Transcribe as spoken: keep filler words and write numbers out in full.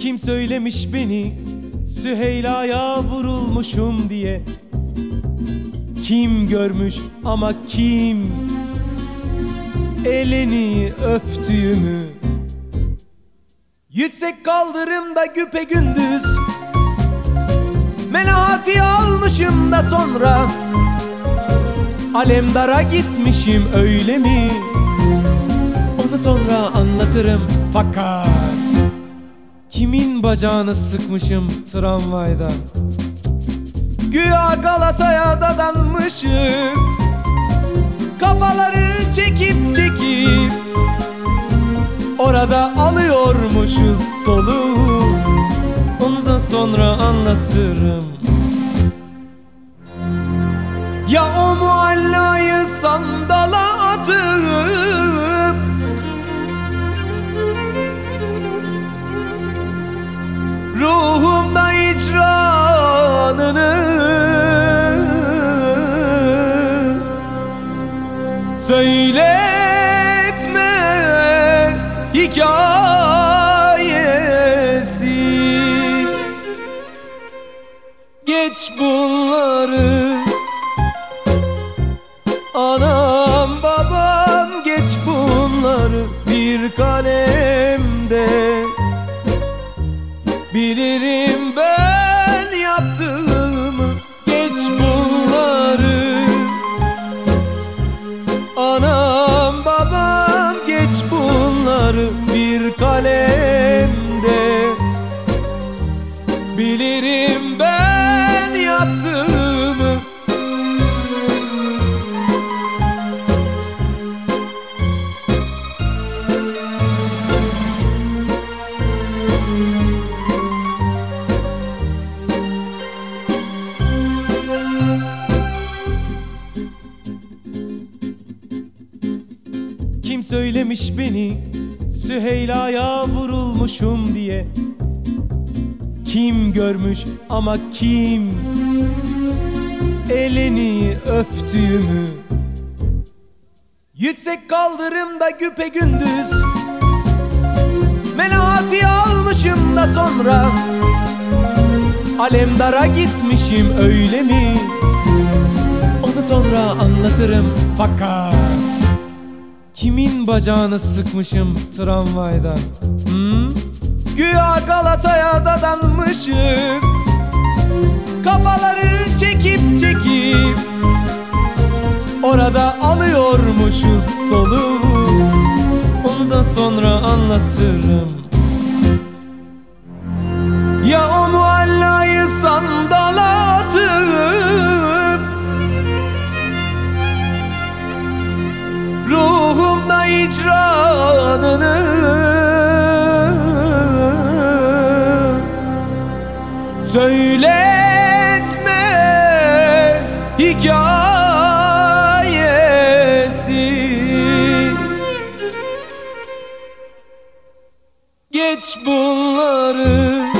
Kim söylemiş beni Süheyla'ya vurulmuşum diye? Kim görmüş ama kim elini öptüğümü? Yüksek kaldırımda güpegündüz Melahati almışım da sonra Alemdara gitmişim, öyle mi? Onu sonra anlatırım fakat kimin bacağını sıkmışım tramvayda? Güya Galata'ya dadanmışız, kafaları çekip çekip orada alıyormuşuz soluğu. Onu da sonra anlatırım. Ya o muallayı sandala atıp ruhumda icranını söyletme hikayesi. Geç bunları anam babam, geç bunları bir kalemde. Bilirim ben yaptığımı, geç bunları anam babam, geç bunları bir kalemde. Bilirim ben yaptığımı. Kim söylemiş beni Süheyla'ya vurulmuşum diye? Kim görmüş ama kim elini öptüğümü? Yüksek kaldırımda güpegündüz Melahati almışım da sonra Alemdara gitmişim, öyle mi? Onu sonra anlatırım fakat kimin bacağını sıkmışım tramvayda? Hmm? Güya Galata'ya dadanmışız, kafaları çekip çekip orada alıyormuşuz soluğu. Onu da sonra anlatırım. Ya o muallayı sandala atıp ruhumda icranını söyletme hikayesi. Geç bunları